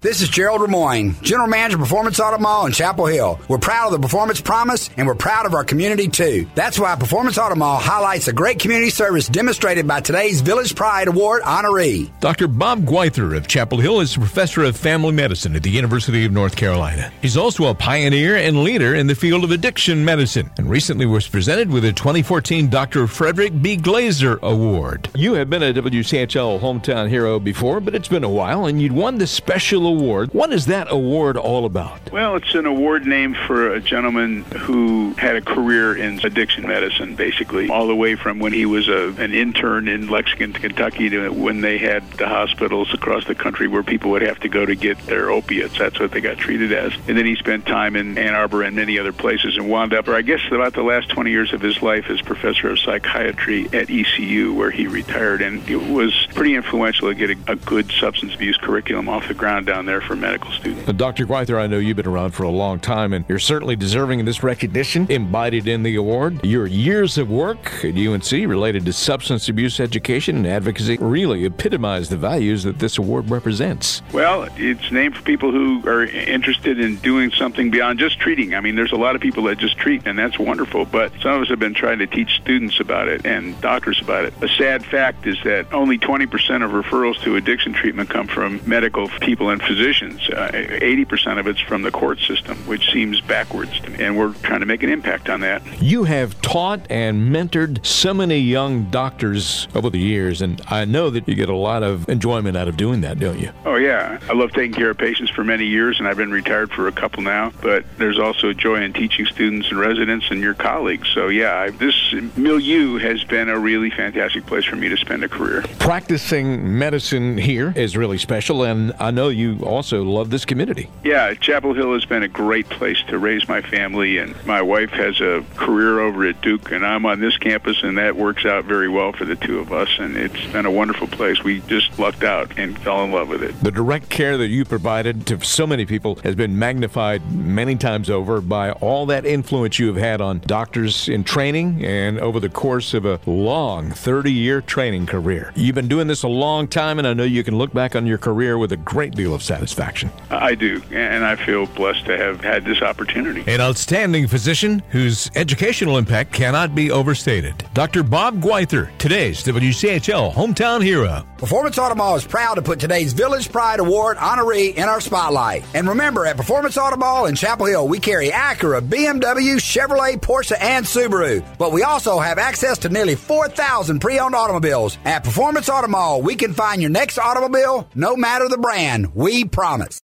This is Gerald Ramoyne, General Manager of Performance Auto Mall in Chapel Hill. We're proud of the Performance Promise, and we're proud of our community, too. That's why Performance Auto Mall highlights the great community service demonstrated by today's Village Pride Award honoree. Dr. Bob Gweither of Chapel Hill is a professor of family medicine at the University of North Carolina. He's also a pioneer and leader in the field of addiction medicine, and recently was presented with a 2014 Dr. Frederick B. Glazer Award. You have been a WCHL hometown hero before, but it's been a while, and you'd won this special award. What is that award all about? Well, it's an award named for a gentleman who had a career in addiction medicine, basically, all the way from when he was an intern in Lexington, Kentucky, to when they had the hospitals across the country where people would have to go to get their opiates. That's what they got treated as. And then he spent time in Ann Arbor and many other places and wound up, or I guess about the last 20 years of his life, as professor of psychiatry at ECU, where he retired. And it was pretty influential to get a good substance abuse curriculum off the ground down there for medical students. Dr. Gweither, I know you've been around for a long time, and you're certainly deserving of this recognition embodied in the award. Your years of work at UNC related to substance abuse education and advocacy really epitomize the values that this award represents. Well, it's named for people who are interested in doing something beyond just treating. I mean, there's a lot of people that just treat, and that's wonderful, but some of us have been trying to teach students about it and doctors about it. A sad fact is that only 20% of referrals to addiction treatment come from medical people and physicians. 80% of it's from the court system, which seems backwards to me, and we're trying to make an impact on that. You have taught and mentored so many young doctors over the years, and I know that you get a lot of enjoyment out of doing that, don't you? Oh, yeah. I love taking care of patients for many years, and I've been retired for a couple now, but there's also joy in teaching students and residents and your colleagues. So, yeah, this milieu has been a really fantastic place for me to spend a career. Practicing medicine here is really special, and I know you also love this community. Yeah, Chapel Hill has been a great place to raise my family, and my wife has a career over at Duke, and I'm on this campus, and that works out very well for the two of us, and it's been a wonderful place. We just lucked out and fell in love with it. The direct care that you provided to so many people has been magnified many times over by all that influence you have had on doctors in training and over the course of a long 30-year training career. You've been doing this a long time, and I know you can look back on your career with a great deal of satisfaction. I do, and I feel blessed to have had this opportunity. An outstanding physician whose educational impact cannot be overstated. Dr. Bob Gweither, today's WCHL Hometown Hero. Performance Auto Mall is proud to put today's Village Pride Award honoree in our spotlight. And remember, at Performance Auto Mall in Chapel Hill, we carry Acura, BMW, Chevrolet, Porsche, and Subaru. But we also have access to nearly 4,000 pre-owned automobiles. At Performance Auto Mall, we can find your next automobile, no matter the brand. We promise.